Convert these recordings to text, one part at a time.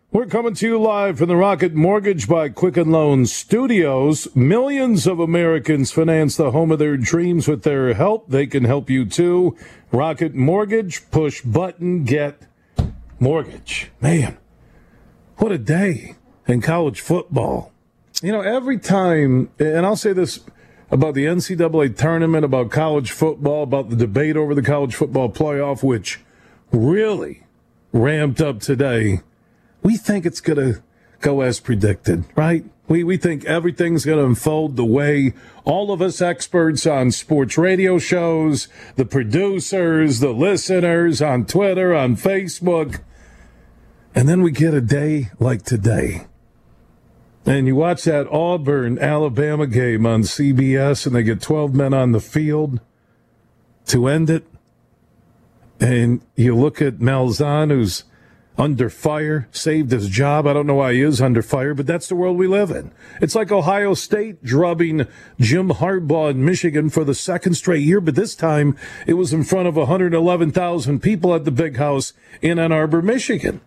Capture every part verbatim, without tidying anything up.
We're coming to you live from the Rocket Mortgage by Quicken Loans Studios. Millions of Americans finance the home of their dreams with their help. They can help you too. Rocket Mortgage, push button, get mortgage. Man, what a day in college football. You know, every time, and I'll say this about the N C double A tournament, about college football, about the debate over the college football playoff, which really ramped up today. We think it's going to go as predicted, right? We we think everything's going to unfold the way all of us experts on sports radio shows, the producers, the listeners on Twitter, on Facebook. And then we get a day like today. And you watch that Auburn-Alabama game on C B S, and they get twelve men on the field to end it. And you look at Malzahn, who's under fire, saved his job. I don't know why he is under fire, but that's the world we live in. It's like Ohio State drubbing Jim Harbaugh in Michigan for the second straight year, but this time it was in front of one hundred eleven thousand people at the Big House in Ann Arbor, Michigan.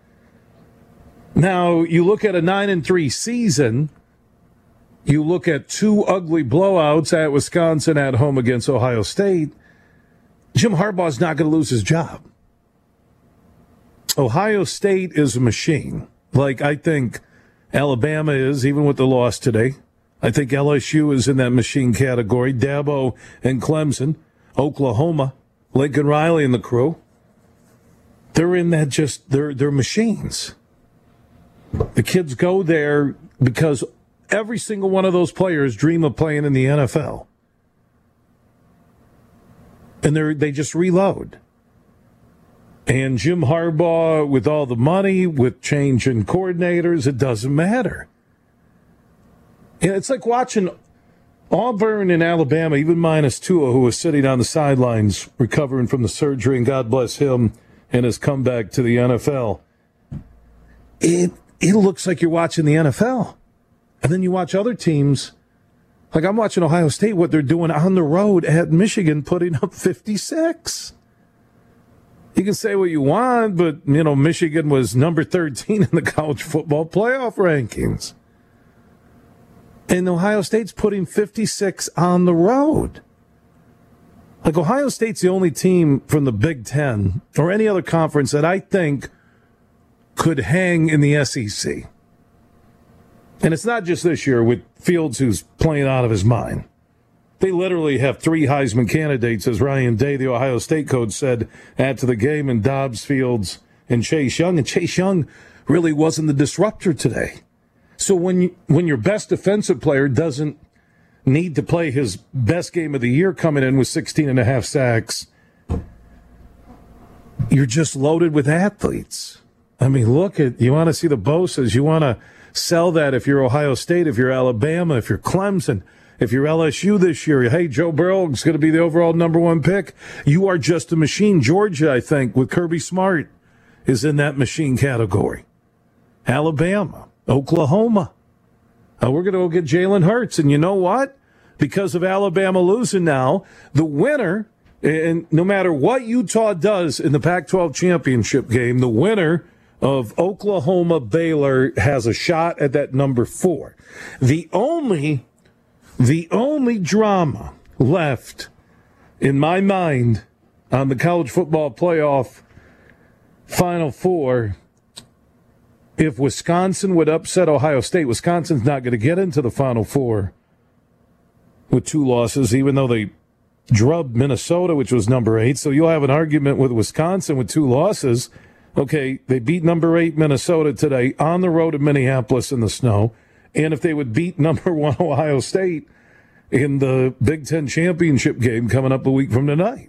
Now, you look at a nine and three season, you look at two ugly blowouts at Wisconsin at home against Ohio State, Jim Harbaugh's not going to lose his job. Ohio State is a machine, like I think Alabama is, even with the loss today. I think L S U is in that machine category. Dabo and Clemson, Oklahoma, Lincoln Riley and the crew. They're in that just, they're, they're machines. The kids go there because every single one of those players dream of playing in the N F L. And they they just reload. And Jim Harbaugh, with all the money, with change in coordinators, it doesn't matter. And it's like watching Auburn and Alabama, even minus Tua, who was sitting on the sidelines recovering from the surgery, and God bless him, and his comeback to the N F L. It it looks like you're watching the N F L. And then you watch other teams, like I'm watching Ohio State, what they're doing on the road at Michigan, putting up fifty-six. You can say what you want, but, you know, Michigan was number thirteen in the college football playoff rankings. And Ohio State's putting fifty-six on the road. Like, Ohio State's the only team from the Big Ten or any other conference that I think could hang in the S E C. And it's not just this year with Fields, who's playing out of his mind. They literally have three Heisman candidates, as Ryan Day, the Ohio State coach, said after the game, in Dobbs, Fields, and Chase Young. And Chase Young really wasn't the disruptor today. So when you, when your best defensive player doesn't need to play his best game of the year coming in with sixteen and a half sacks, you're just loaded with athletes. I mean, look at, you want to see the Bosas, you want to sell that if you're Ohio State, if you're Alabama, if you're Clemson, if you're L S U this year. Hey, Joe Burrow is going to be the overall number one pick. You are just a machine. Georgia, I think, with Kirby Smart, is in that machine category. Alabama, Oklahoma. Uh, we're going to go get Jalen Hurts. And you know what? Because of Alabama losing now, the winner, and no matter what Utah does in the Pac twelve championship game, the winner of Oklahoma Baylor has a shot at that number four. The only, the only drama left in my mind on the college football playoff Final Four, if Wisconsin would upset Ohio State, Wisconsin's not going to get into the Final Four with two losses, even though they drubbed Minnesota, which was number eight. So you'll have an argument with Wisconsin with two losses. Okay, they beat number eight Minnesota today on the road in Minneapolis in the snow. And if they would beat number one Ohio State in the Big Ten championship game coming up a week from tonight,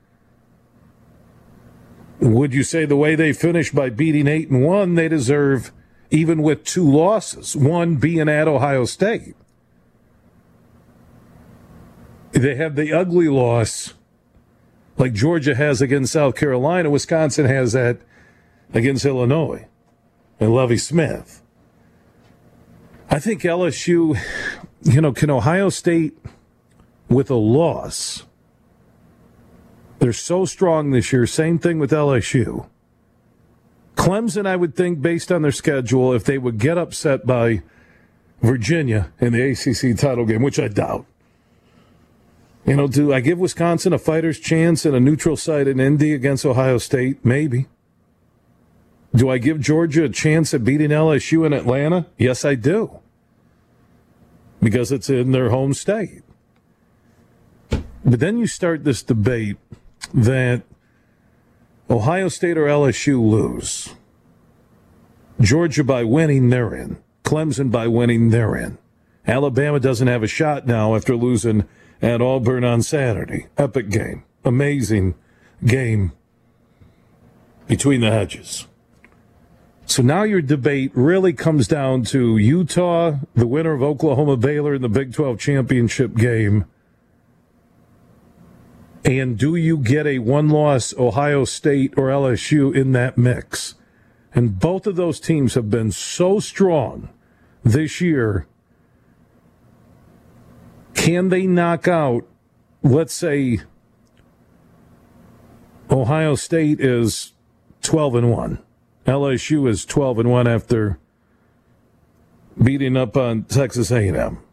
would you say the way they finished by beating eight and one, they deserve, even with two losses, one being at Ohio State? They have the ugly loss like Georgia has against South Carolina. Wisconsin has that against Illinois and Lovie Smith. I think L S U, you know, can Ohio State, with a loss, they're so strong this year, same thing with L S U. Clemson, I would think, based on their schedule, if they would get upset by Virginia in the A C C title game, which I doubt. You know, do I give Wisconsin a fighter's chance in a neutral site in Indy against Ohio State? Maybe. Do I give Georgia a chance at beating L S U in Atlanta? Yes, I do. Because it's in their home state. But then you start this debate that Ohio State or L S U lose. Georgia by winning, they're in. Clemson by winning, they're in. Alabama doesn't have a shot now after losing at Auburn on Saturday. Epic game. Amazing game between the hedges. So now your debate really comes down to Utah, the winner of Oklahoma-Baylor in the Big twelve championship game. And do you get a one-loss Ohio State or L S U in that mix? And both of those teams have been so strong this year. Can they knock out, let's say, Ohio State is twelve and one. L S U is twelve and one after beating up on Texas A and M.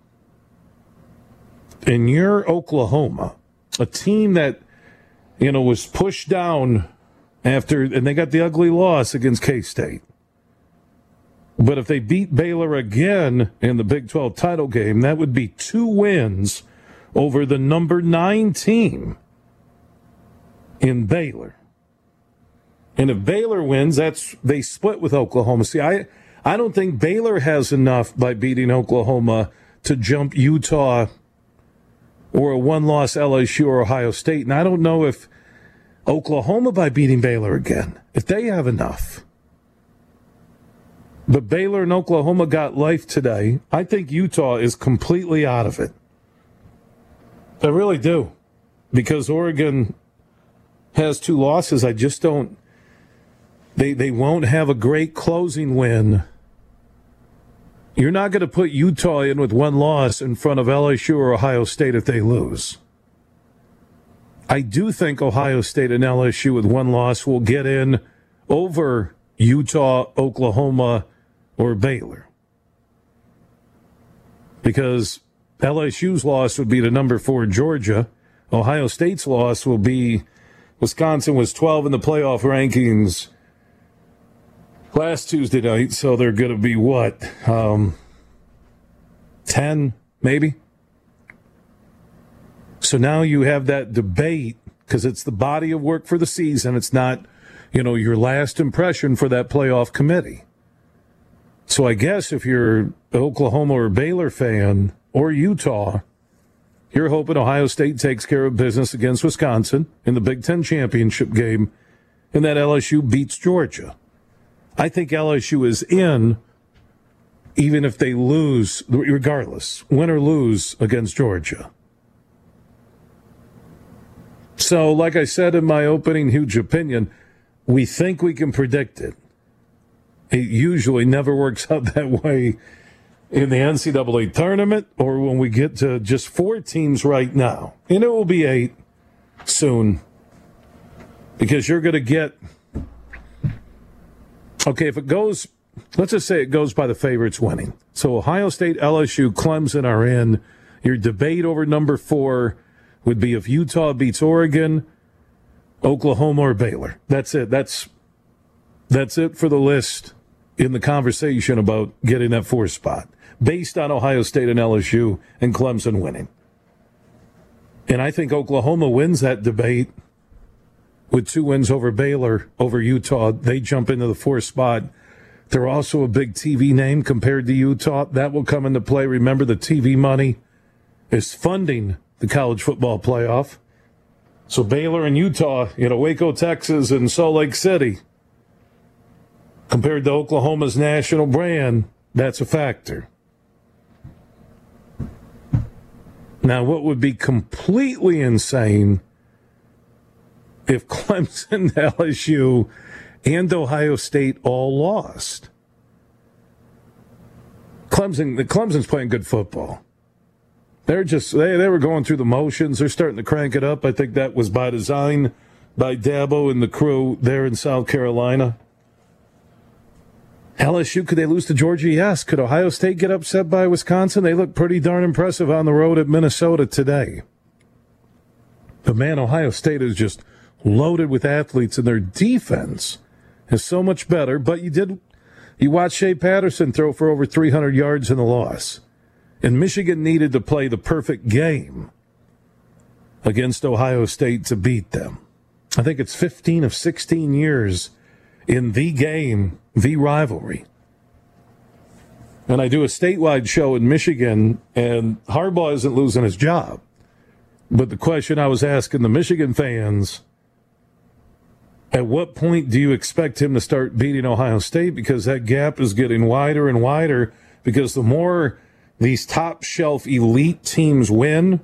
And you're Oklahoma, a team that, you know, was pushed down after, and they got the ugly loss against K-State. But if they beat Baylor again in the Big twelve title game, that would be two wins over the number nine team in Baylor. And if Baylor wins, that's they split with Oklahoma. See, I, I don't think Baylor has enough by beating Oklahoma to jump Utah or a one-loss L S U or Ohio State. And I don't know if Oklahoma, by beating Baylor again, if they have enough. But Baylor and Oklahoma got life today. I think Utah is completely out of it. I really do. Because Oregon has two losses. I just don't... They, they won't have a great closing win. You're not going to put Utah in with one loss in front of L S U or Ohio State if they lose. I do think Ohio State and L S U with one loss will get in over Utah, Oklahoma, or Baylor. Because L S U's loss would be to number four Georgia. Ohio State's loss will be Wisconsin was twelve in the playoff rankings last Tuesday night, so they're going to be what? Um, ten, maybe? So now you have that debate because it's the body of work for the season. It's not, you know, your last impression for that playoff committee. So I guess if you're an Oklahoma or Baylor fan or Utah, you're hoping Ohio State takes care of business against Wisconsin in the Big Ten championship game and that L S U beats Georgia. I think L S U is in even if they lose, regardless, win or lose against Georgia. So, like I said in my opening huge opinion, we think we can predict it. It usually never works out that way in the N C double A tournament or when we get to just four teams right now. And it will be eight soon because you're going to get... Okay, if it goes... Let's just say it goes by the favorites winning. So Ohio State, L S U, Clemson are in. Your debate over number four would be if Utah beats Oregon, Oklahoma, or Baylor. That's it. That's that's it for the list in the conversation about getting that fourth spot, based on Ohio State and L S U and Clemson winning. And I think Oklahoma wins that debate with two wins over Baylor, over Utah. They jump into the fourth spot. They're also a big T V name compared to Utah. That will come into play. Remember, the T V money is funding the college football playoff. So Baylor and Utah, you know, Waco, Texas, and Salt Lake City, compared to Oklahoma's national brand, that's a factor. Now, what would be completely insane if Clemson, L S U, and Ohio State all lost? Clemson, the Clemson's playing good football. They're just, they, they were going through the motions. They're starting to crank it up. I think that was by design by Dabo and the crew there in South Carolina. L S U, could they lose to Georgia? Yes. Could Ohio State get upset by Wisconsin? They look pretty darn impressive on the road at Minnesota today. But man, Ohio State is just loaded with athletes, and their defense is so much better. But you did, you watched Shea Patterson throw for over three hundred yards in the loss. And Michigan needed to play the perfect game against Ohio State to beat them. I think it's fifteen of sixteen years in the game, the rivalry. And I do a statewide show in Michigan, and Harbaugh isn't losing his job. But the question I was asking the Michigan fans, at what point do you expect him to start beating Ohio State? Because that gap is getting wider and wider, because the more these top-shelf elite teams win,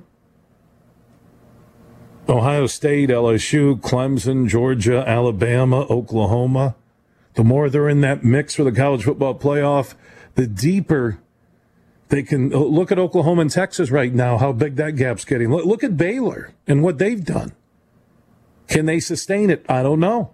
Ohio State, L S U, Clemson, Georgia, Alabama, Oklahoma, the more they're in that mix for the college football playoff, the deeper they can. Look at Oklahoma and Texas right now, how big that gap's getting. Look, look at Baylor and what they've done. Can they sustain it? I don't know.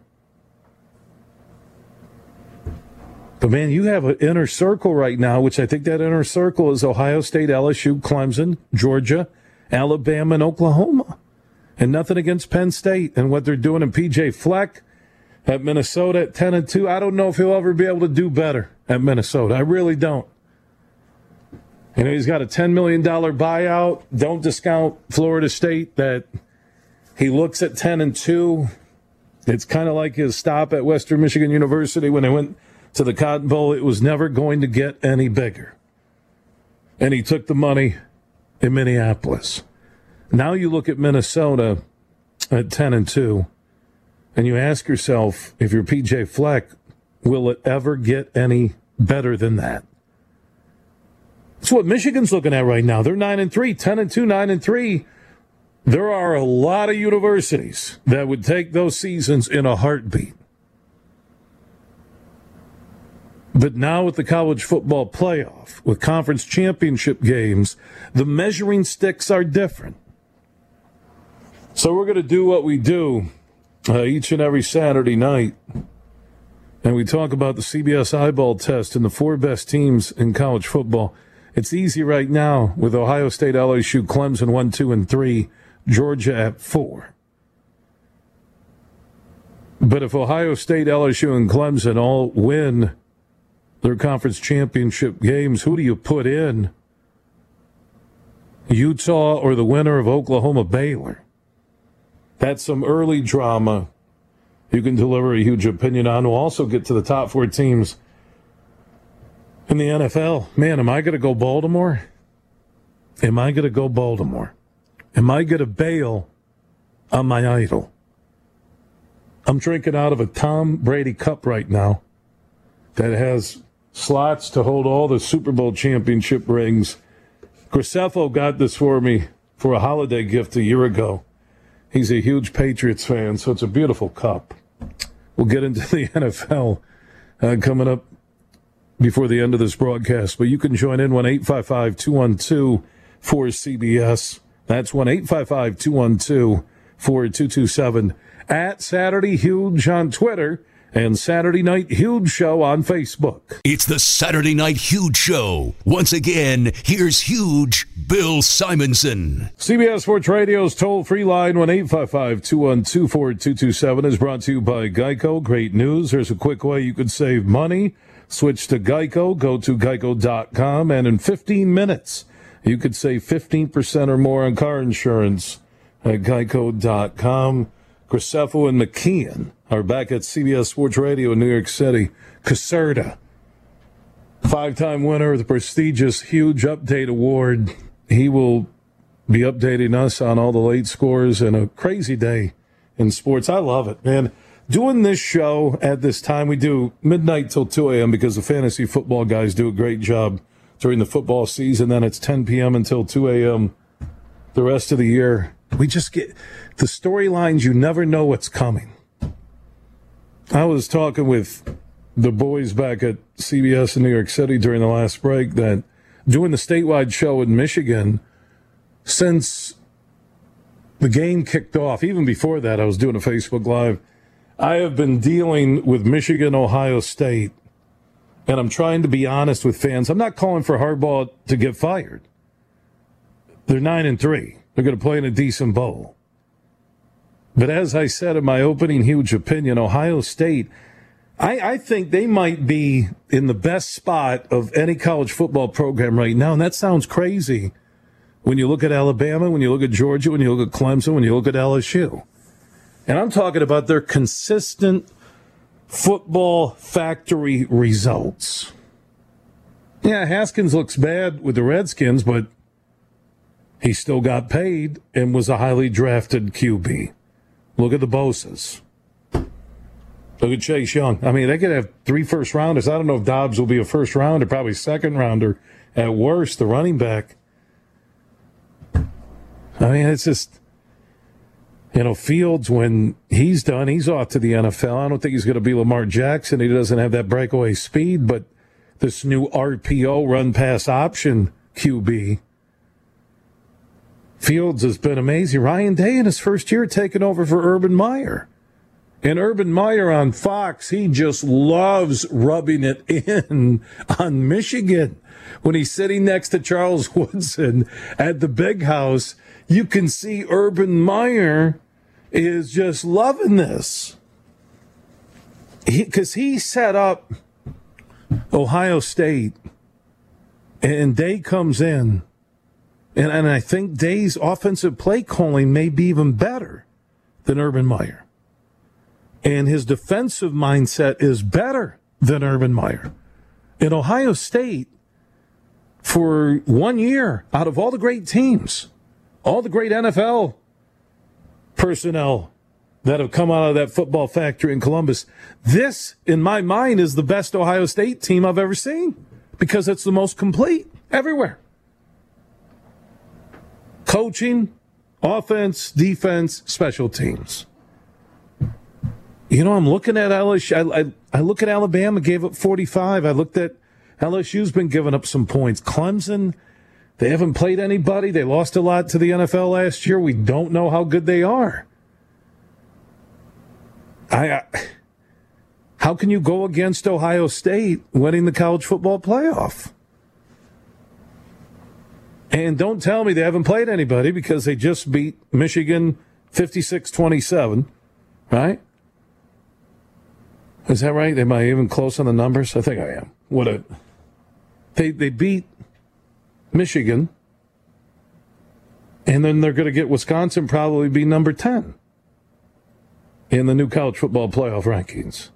But, man, you have an inner circle right now, which I think that inner circle is Ohio State, L S U, Clemson, Georgia, Alabama, and Oklahoma. And nothing against Penn State and what they're doing. And P J Fleck at Minnesota at ten and two. I don't know if he'll ever be able to do better at Minnesota. I really don't. You know, he's got a ten million dollars buyout. Don't discount Florida State that he looks at ten and two. It's kind of like his stop at Western Michigan University when they went to the Cotton Bowl. It was never going to get any bigger. And he took the money in Minneapolis. Now you look at Minnesota at ten and two, and you ask yourself, if you're P J Fleck, will it ever get any better than that? That's what Michigan's looking at right now. They're nine and three, ten and two, nine and three. There are a lot of universities that would take those seasons in a heartbeat. But now with the college football playoff, with conference championship games, the measuring sticks are different. So we're going to do what we do uh, each and every Saturday night. And we talk about the C B S eyeball test and the four best teams in college football. It's easy right now with Ohio State, L S U, Clemson one, two, and three, Georgia at four. But if Ohio State, L S U, and Clemson all win their conference championship games, who do you put in? Utah or the winner of Oklahoma Baylor? That's some early drama you can deliver a huge opinion on. We'll also get to the top four teams in the N F L. Man, am I going to go Baltimore? Am I going to go Baltimore? Am I going to bail on my idol? I'm drinking out of a Tom Brady cup right now that has slots to hold all the Super Bowl championship rings. Graceffo got this for me for a holiday gift a year ago. He's a huge Patriots fan, so it's a beautiful cup. We'll get into the N F L uh, coming up before the end of this broadcast. But you can join in one eight five five, two one two, four C B S. That's one eight five five, two one two, four two two seven. At Saturday Huge on Twitter and Saturday Night Huge Show on Facebook. It's the Saturday Night Huge Show. Once again, here's Huge Bill Simonson. C B S Sports Radio's toll-free line, one eight five five, two one two, four two two seven, is brought to you by Geico. Great news. There's a quick way you could save money. Switch to Geico. Go to geico dot com, and in fifteen minutes, you could save fifteen percent or more on car insurance at geico dot com. Graceffo and McKeon are back at C B S Sports Radio in New York City. Caserta, five-time winner of the prestigious Huge Update Award. He will be updating us on all the late scores and a crazy day in sports. I love it, man. Doing this show at this time, we do midnight till two a.m. because the fantasy football guys do a great job during the football season. Then it's ten p.m. until two a.m. the rest of the year. We just get the storylines. You never know what's coming. I was talking with the boys back at C B S in New York City during the last break that doing the statewide show in Michigan, since the game kicked off, even before that, I was doing a Facebook Live. I have been dealing with Michigan, Ohio State And I'm trying to be honest with fans. I'm not calling for Harbaugh to get fired. They're nine and three. They're going to play in a decent bowl. But as I said in my opening huge opinion, Ohio State, I, I think they might be in the best spot of any college football program right now. And that sounds crazy when you look at Alabama, when you look at Georgia, when you look at Clemson, when you look at L S U. And I'm talking about their consistent football factory results. Yeah, Haskins looks bad with the Redskins, but he still got paid and was a highly drafted Q B. Look at the Bosa's. Look at Chase Young. I mean, they could have three first rounders. I don't know if Dobbs will be a first rounder, probably second rounder at worst, the running back. I mean, it's just, you know, Fields, when he's done, he's off to the N F L. I don't think he's going to be Lamar Jackson. He doesn't have that breakaway speed, but this new R P O, run pass option Q B, Fields has been amazing. Ryan Day in his first year taking over for Urban Meyer. And Urban Meyer on Fox, he just loves rubbing it in on Michigan. When he's sitting next to Charles Woodson at the Big House, you can see Urban Meyer is just loving this. Because he, he set up Ohio State, and Day comes in, and, and I think Day's offensive play calling may be even better than Urban Meyer. And his defensive mindset is better than Urban Meyer. In Ohio State, for one year, out of all the great teams, all the great N F L personnel that have come out of that football factory in Columbus, this, in my mind, is the best Ohio State team I've ever seen because it's the most complete everywhere. Coaching, offense, defense, special teams. You know, I'm looking at L S U. I, I, I look at Alabama, gave up forty-five. I looked at L S U's been giving up some points. Clemson, they haven't played anybody. They lost a lot to the N F L last year. We don't know how good they are. I, I how can you go against Ohio State winning the college football playoff? And don't tell me they haven't played anybody because they just beat Michigan fifty-six twenty-seven, right? Is that right? Am I even close on the numbers? I think I am. What a they they beat Michigan, and then they're going to get Wisconsin probably be number ten in the new college football playoff rankings.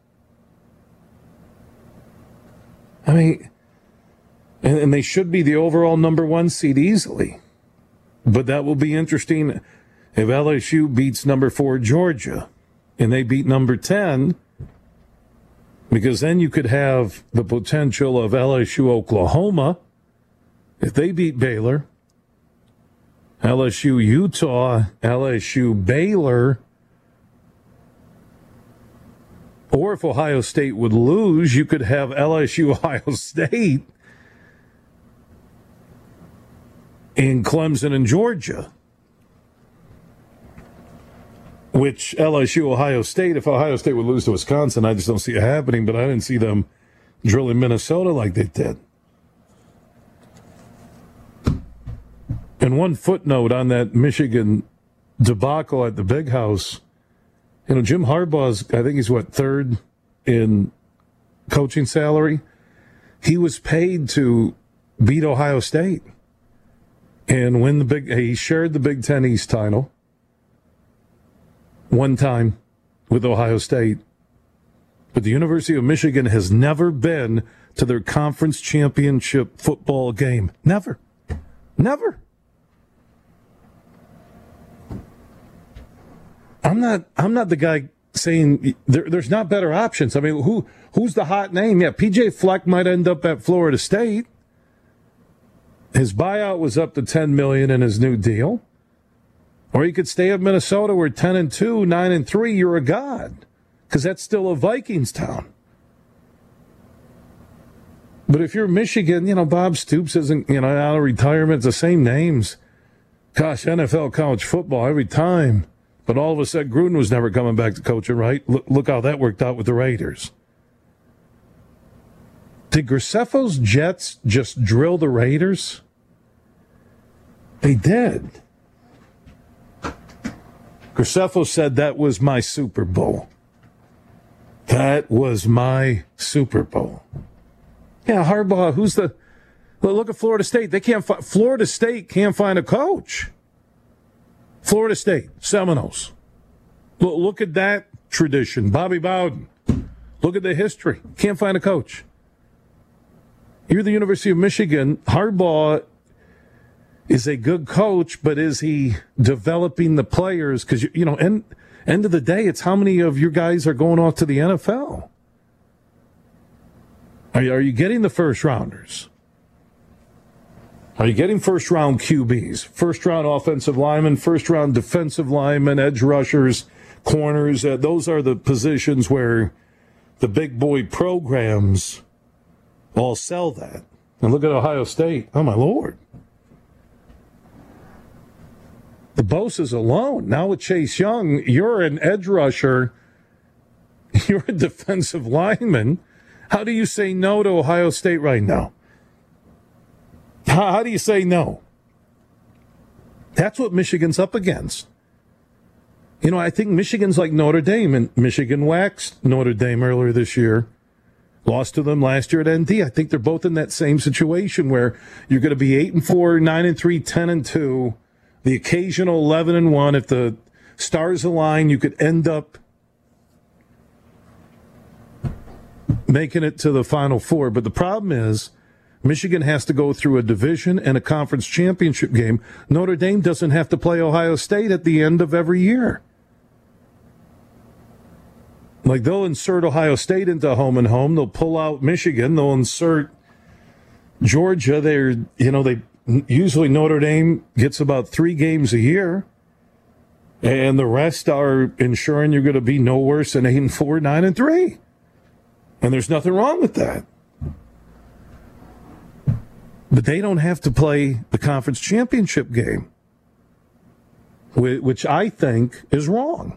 I mean, and, and they should be the overall number one seed easily. But that will be interesting if L S U beats number four Georgia and they beat number ten. Because then you could have the potential of L S U Oklahoma if they beat Baylor, L S U Utah, L S U Baylor, or if Ohio State would lose, you could have L S U Ohio State in Clemson and Georgia. Which L S U, Ohio State, if Ohio State would lose to Wisconsin, I just don't see it happening, but I didn't see them drilling Minnesota like they did. And one footnote on that Michigan debacle at the Big House, you know, Jim Harbaugh's, I think he's what, third in coaching salary? He was paid to beat Ohio State and win the Big, he shared the Big Ten East title one time with Ohio State. But the University of Michigan has never been to their conference championship football game. Never. Never. I'm not I'm not the guy saying there, there's not better options. I mean, who who's the hot name? Yeah, P J Fleck might end up at Florida State. His buyout was up to ten million dollars in his new deal. Or you could stay at Minnesota where ten and two, nine and three, you're a god. Because that's still a Vikings town. But if you're Michigan, you know, Bob Stoops isn't, you know, out of retirement. It's the same names. Gosh, N F L, college football, every time. But all of a sudden, Gruden was never coming back to coaching, right? Look, look how that worked out with the Raiders. Did Graceffo's Jets just drill the Raiders? They did. Graceffo said that was my Super Bowl. That was my Super Bowl. Yeah, Harbaugh, who's the... Well, look at Florida State. They can't fi- Florida State can't find a coach. Florida State, Seminoles. Look, look at that tradition. Bobby Bowden. Look at the history. Can't find a coach. You're the University of Michigan. Harbaugh is a good coach, but is he developing the players? Because, you know, end, end of the day, it's how many of your guys are going off to the N F L. Are you, are you getting the first rounders? Are you getting first round Q Bs, first round offensive linemen, first round defensive linemen, edge rushers, corners? Uh, those are the positions where the big boy programs all sell that. And look at Ohio State. Oh, my Lord. The Bosa's alone. Now with Chase Young, you're an edge rusher. You're a defensive lineman. How do you say no to Ohio State right now? How, how do you say no? That's what Michigan's up against. You know, I think Michigan's like Notre Dame, and Michigan waxed Notre Dame earlier this year. Lost to them last year at N D. I think they're both in that same situation where you're going to be eight and four, nine and three, ten and two, the occasional eleven and one. If the stars align, you could end up making it to the Final Four. But the problem is, Michigan has to go through a division and a conference championship game. Notre Dame doesn't have to play Ohio State at the end of every year. Like, they'll insert Ohio State into home and home. They'll pull out Michigan. They'll insert Georgia. They're, you know, they usually Notre Dame gets about three games a year. And the rest are ensuring you're going to be no worse than eight and four, nine and three. And there's nothing wrong with that. But they don't have to play the conference championship game, which I think is wrong.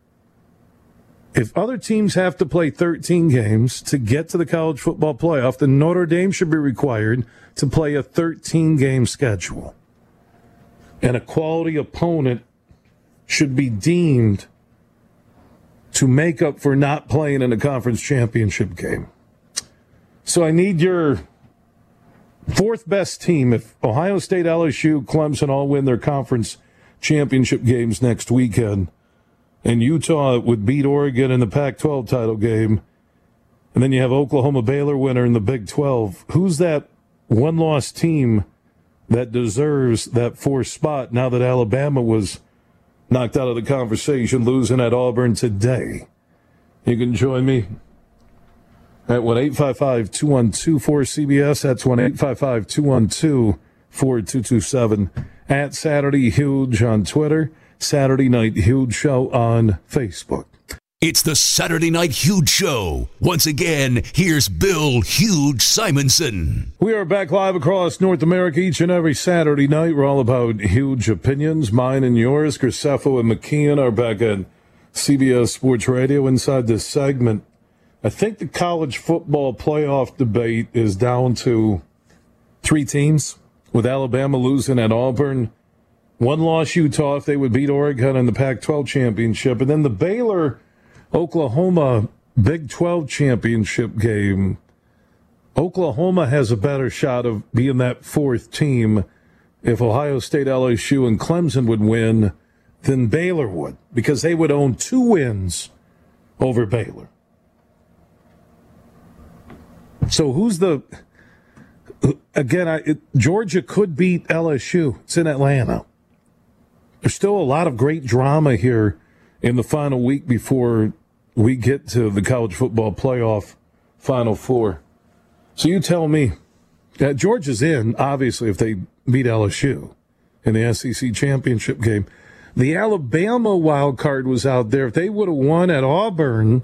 If other teams have to play thirteen games to get to the college football playoff, then Notre Dame should be required to play a thirteen-game schedule. And a quality opponent should be deemed to make up for not playing in a conference championship game. So I need your fourth best team. If Ohio State, L S U, Clemson all win their conference championship games next weekend, and Utah would beat Oregon in the Pac twelve title game, and then you have Oklahoma Baylor winner in the Big twelve, who's that one-loss team that deserves that fourth spot now that Alabama was knocked out of the conversation, losing at Auburn today? You can join me at one eight five five, two one two, four C B S. That's one eight five five, two one two, four two two seven. At Saturday Huge on Twitter. Saturday Night Huge Show on Facebook. It's the Saturday Night Huge Show. Once again, here's Bill Huge Simonson. We are back live across North America each and every Saturday night. We're all about huge opinions, mine and yours. Graceffo and McKeon are back at C B S Sports Radio. Inside this segment, I think the college football playoff debate is down to three teams, with Alabama losing at Auburn. One loss Utah if they would beat Oregon in the Pac twelve championship. And then the Baylor-Oklahoma Big twelve championship game. Oklahoma has a better shot of being that fourth team if Ohio State, L S U, and Clemson would win than Baylor would, because they would own two wins over Baylor. So who's the... Again, I, it, Georgia could beat L S U. It's in Atlanta. There's still a lot of great drama here in the final week before we get to the college football playoff Final Four. So you tell me. Uh, Georgia's in, obviously, if they beat L S U in the S E C championship game. The Alabama wild card was out there. If they would have won at Auburn,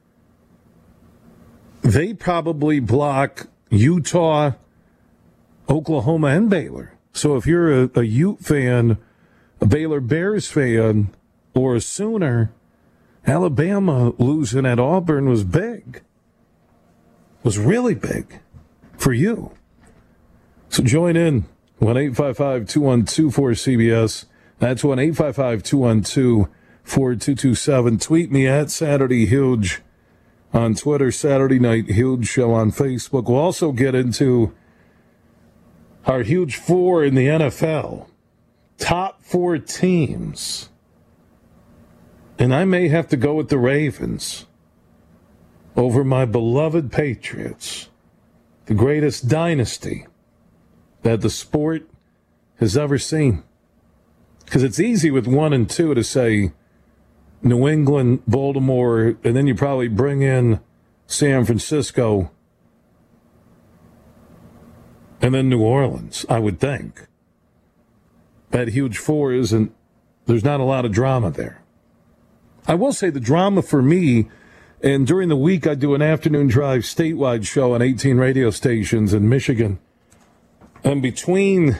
they probably block Utah, Oklahoma, and Baylor. So if you're a, a Ute fan, a Baylor Bears fan, or a Sooner, Alabama losing at Auburn was big. Was really big. for you. So join in, one eight five five, two one two, four C B S. That's one eight five five, two one two, four two two seven. Tweet me at Saturday Huge on Twitter, Saturday Night Huge Show on Facebook. We'll also get into our Huge Four in the N F L. Top four teams. And I may have to go with the Ravens over my beloved Patriots, the greatest dynasty that the sport has ever seen. Because it's easy with one and two to say New England, Baltimore, and then you probably bring in San Francisco and then New Orleans, I would think. That Huge Four isn't, there's not a lot of drama there. I will say the drama for me, and during the week I do an afternoon drive statewide show on eighteen radio stations in Michigan. And between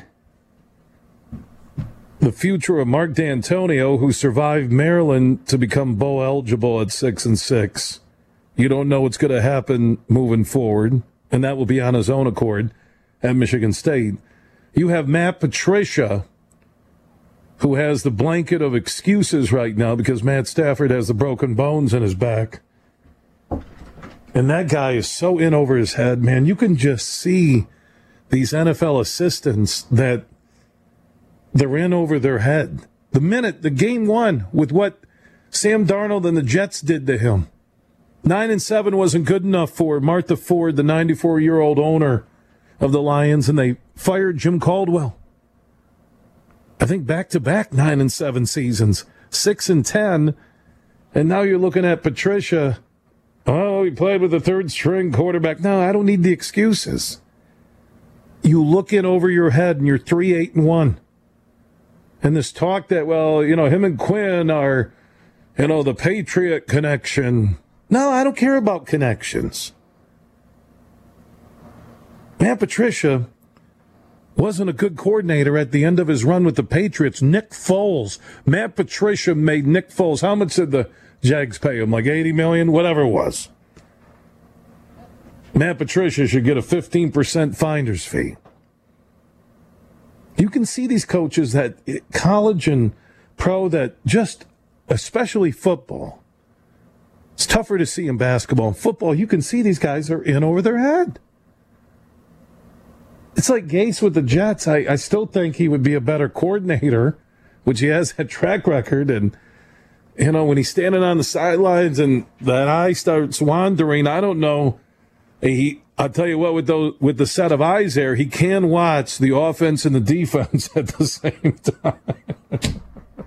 the future of Mark D'Antonio, who survived Maryland to become bowl eligible at six and six, you don't know what's going to happen moving forward, and that will be on his own accord at Michigan State. You have Matt Patricia, who has the blanket of excuses right now because Matt Stafford has the broken bones in his back. And that guy is so in over his head, man. You can just see these N F L assistants that they're in over their head. The minute the game won with what Sam Darnold and the Jets did to him. Nine and seven wasn't good enough for Martha Ford, the ninety-four-year-old owner of the Lions, and they fired Jim Caldwell. I think back-to-back nine and seven seasons, six and ten, and now you're looking at Patricia. Oh, he played with the third-string quarterback. No, I don't need the excuses. You look in over your head, and you're three eight and one. And this talk that, well, you know, him and Quinn are, you know, the Patriot connection. No, I don't care about connections. Matt Patricia wasn't a good coordinator at the end of his run with the Patriots. Nick Foles. Matt Patricia made Nick Foles. How much did the Jags pay him? Like eighty million dollars? Whatever it was. Matt Patricia should get a fifteen percent finder's fee. You can see these coaches that college and pro that just, especially football, it's tougher to see in basketball. In football, you can see these guys are in over their head. It's like Gase with the Jets. I, I still think he would be a better coordinator, which he has that track record. And, you know, when he's standing on the sidelines and that eye starts wandering, I don't know. He, I'll tell you what, with those, with the set of eyes there, he can watch the offense and the defense at the same time.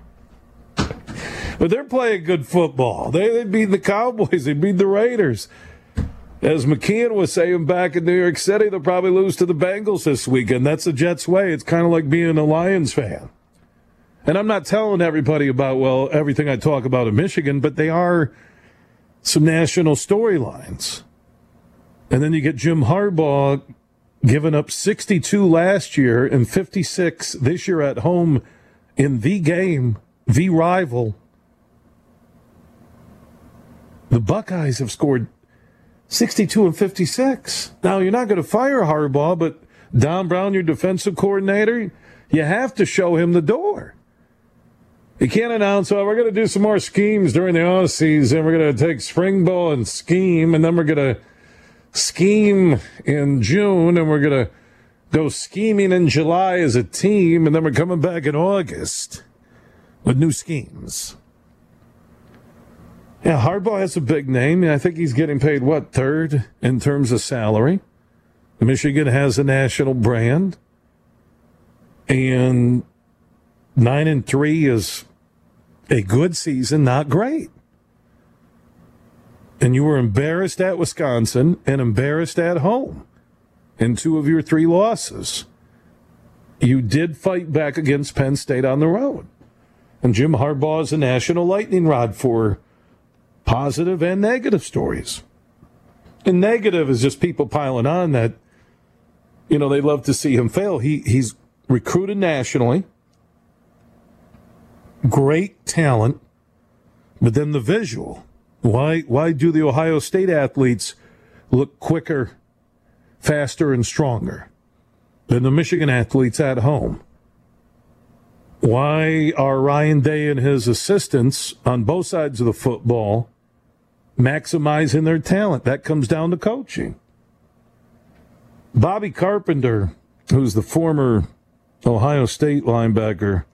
But they're playing good football. They, they beat the Cowboys. They beat the Raiders. As McKeon was saying back in New York City, they'll probably lose to the Bengals this weekend. That's the Jets' way. It's kind of like being a Lions fan. And I'm not telling everybody about, well, everything I talk about in Michigan, but they are some national storylines. And then you get Jim Harbaugh giving up sixty-two last year and fifty-six this year at home in the game, the rival. The Buckeyes have scored sixty-two and fifty-six. Now, you're not going to fire Harbaugh, but Don Brown, your defensive coordinator, you have to show him the door. You can't announce, oh, we're going to do some more schemes during the offseason. We're going to take spring ball and scheme, and then we're going to scheme in June, and we're going to go scheming in July as a team, and then we're coming back in August with new schemes. Yeah, Harbaugh has a big name. I think he's getting paid, what, third in terms of salary. Michigan has a national brand. And nine and three is a good season, not great. And you were embarrassed at Wisconsin and embarrassed at home in two of your three losses. You did fight back against Penn State on the road. And Jim Harbaugh is a national lightning rod for positive and negative stories. And negative is just people piling on that, you know, they love to see him fail. He He's recruited nationally. Great talent. But then the visual. Why, why do the Ohio State athletes look quicker, faster, and stronger than the Michigan athletes at home. Why are Ryan Day and his assistants on both sides of the football maximizing their talent? That comes down to coaching. Bobby Carpenter, who's the former Ohio State linebacker,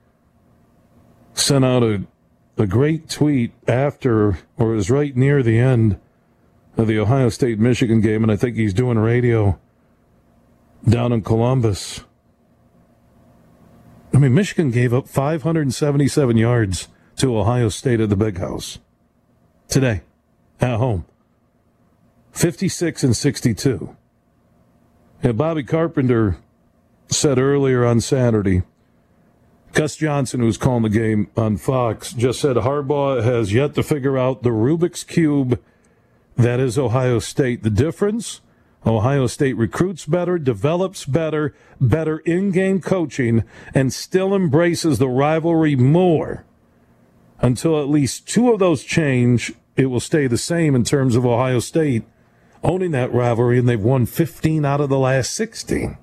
sent out a, a great tweet after, or it was right near the end of the Ohio State-Michigan game, and I think he's doing radio down in Columbus. I mean, Michigan gave up five hundred seventy-seven yards to Ohio State at the Big House today at home. fifty-six and sixty-two. And Bobby Carpenter said earlier on Saturday, Gus Johnson, who was calling the game on Fox, just said Harbaugh has yet to figure out the Rubik's Cube that is Ohio State. The difference? Ohio State recruits better, develops better, better in-game coaching, and still embraces the rivalry more. Until at least two of those change, it will stay the same in terms of Ohio State owning that rivalry, and they've won fifteen out of the last sixteen.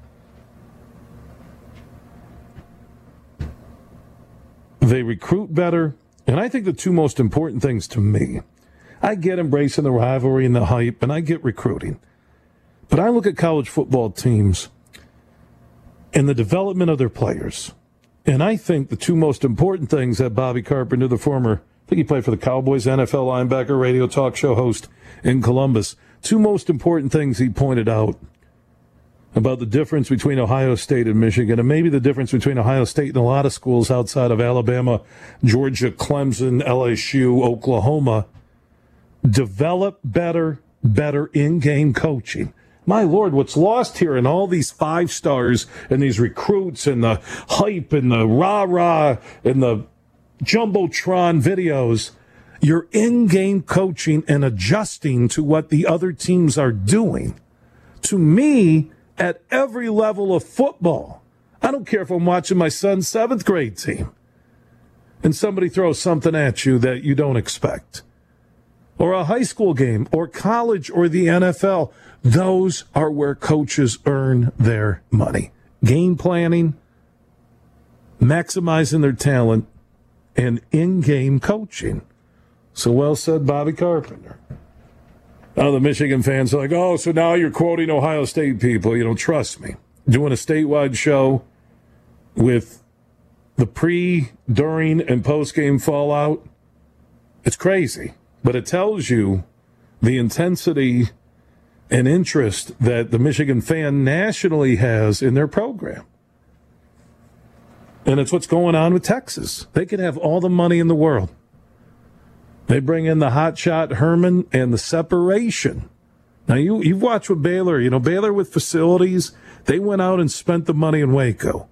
They recruit better, and I think the two most important things to me, I get embracing the rivalry and the hype, and I get recruiting. But I look at college football teams and the development of their players. And I think the two most important things that Bobby Carpenter, the former, I think he played for the Cowboys, N F L linebacker, radio talk show host in Columbus, two most important things he pointed out about the difference between Ohio State and Michigan, and maybe the difference between Ohio State and a lot of schools outside of Alabama, Georgia, Clemson, L S U, Oklahoma. Develop better, better in-game coaching. My Lord, what's lost here in all these five stars and these recruits and the hype and the rah-rah and the Jumbotron videos, your in-game coaching and adjusting to what the other teams are doing. To me, at every level of football, I don't care if I'm watching my son's seventh grade team and somebody throws something at you that you don't expect, or a high school game, or college, or the N F L. Those are where coaches earn their money. Game planning, maximizing their talent, and in-game coaching. So well said, Bobby Carpenter. Now the Michigan fans are like, oh, so now you're quoting Ohio State people. You know, trust me. Doing a statewide show with the pre, during, and post-game fallout, it's crazy. But it tells you the intensity and interest that the Michigan fan nationally has in their program. And it's what's going on with Texas. They can have all the money in the world. They bring in the hotshot Herman and the separation. Now, you, you've watched with Baylor. You know, Baylor with facilities, they went out and spent the money in Waco.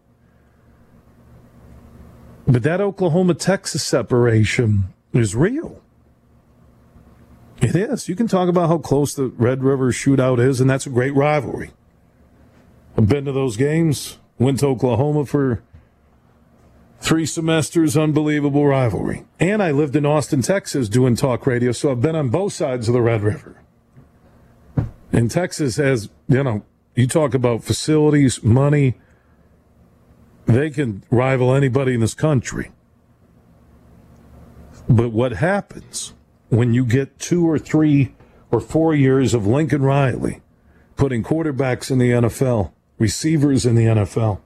But that Oklahoma-Texas separation is real. It is. You can talk about how close the Red River shootout is, and that's a great rivalry. I've been to those games, went to Oklahoma for three semesters, unbelievable rivalry. And I lived in Austin, Texas doing talk radio, so I've been on both sides of the Red River. And Texas has, you know, you talk about facilities, money, they can rival anybody in this country. But what happens when you get two or three or four years of Lincoln Riley putting quarterbacks in the N F L, receivers in the N F L,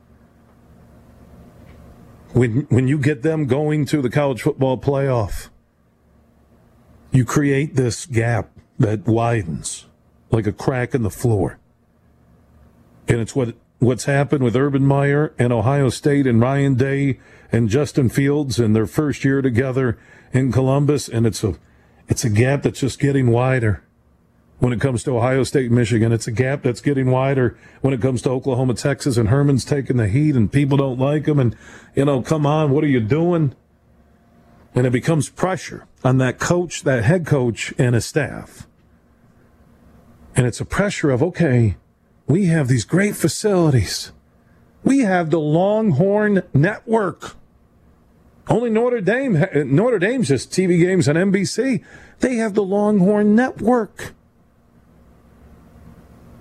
when when you get them going to the college football playoff, you create this gap that widens like a crack in the floor. And it's what what's happened with Urban Meyer and Ohio State and Ryan Day and Justin Fields in their first year together in Columbus, and it's a it's a gap that's just getting wider when it comes to Ohio State and Michigan. It's a gap that's getting wider when it comes to Oklahoma, Texas, and Herman's taking the heat, and people don't like him, and, you know, come on, what are you doing? And it becomes pressure on that coach, that head coach, and his staff. And it's a pressure of, okay, we have these great facilities. We have the Longhorn Network. Only Notre Dame, Notre Dame's just T V games on N B C. They have the Longhorn Network.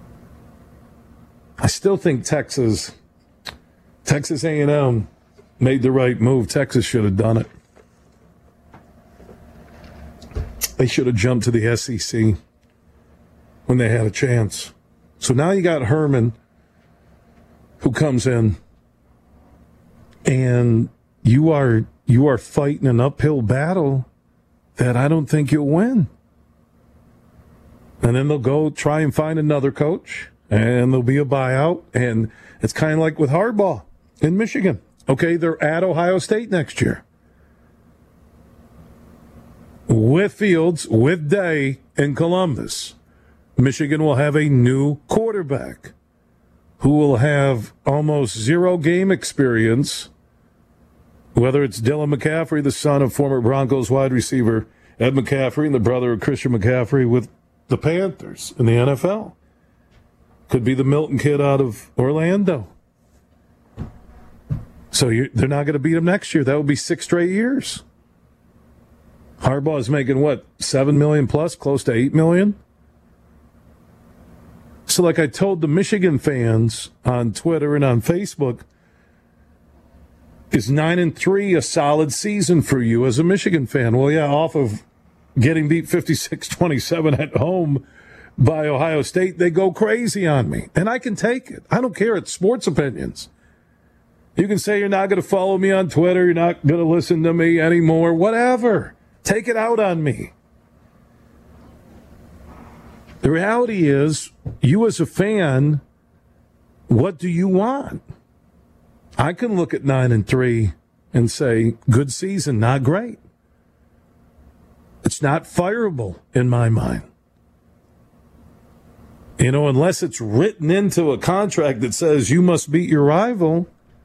still think Texas, Texas A and M made the right move. Texas should have done it. They should have jumped to the S E C when they had a chance. So now you got Herman, who comes in, and you are you are fighting an uphill battle that I don't think you'll win. And then they'll go try and find another coach, and there'll be a buyout, and it's kind of like with Harbaugh in Michigan. Okay, they're at Ohio State next year. With Fields, with Day in Columbus, Michigan will have a new quarterback who will have almost zero game experience, whether it's Dylan McCaffrey, the son of former Broncos wide receiver Ed McCaffrey and the brother of Christian McCaffrey with the Panthers in the N F L. Could be the Milton kid out of Orlando. So you, they're not going to beat him next year. That would be six straight years. Harbaugh is making, what, seven million dollars plus, close to eight million dollars? So like I told the Michigan fans on Twitter and on Facebook, is nine and three a solid season for you as a Michigan fan? Well, yeah, off of getting beat fifty-six twenty-seven at home by Ohio State, they go crazy on me. And I can take it. I don't care. It's sports opinions. You can say you're not going to follow me on Twitter. You're not going to listen to me anymore. Whatever. Take it out on me. The reality is, you as a fan, what do you want? I can look at nine and three and say, good season, not great. It's not fireable in my mind. You know, unless it's written into a contract that says you must beat your rival.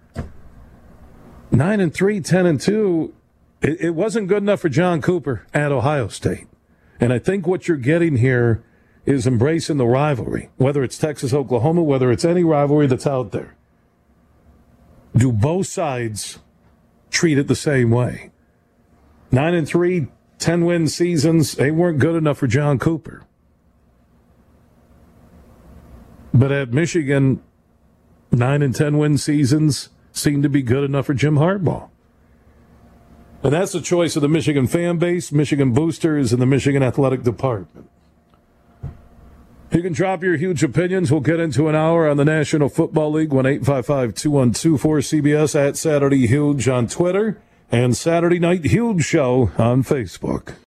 Nine and three, ten and two, it, it wasn't good enough for John Cooper at Ohio State. And I think what you're getting here is embracing the rivalry, whether it's Texas, Oklahoma, whether it's any rivalry that's out there. Do both sides treat it the same way? Nine and three, ten win seasons, they weren't good enough for John Cooper. But at Michigan, nine and ten win seasons seemed to be good enough for Jim Harbaugh. And that's the choice of the Michigan fan base, Michigan boosters, and the Michigan Athletic Department. You can drop your huge opinions. We'll get into an hour on the National Football League, one eight five five, two one two, four C B S, at Saturday Huge on Twitter, and Saturday Night Huge Show on Facebook.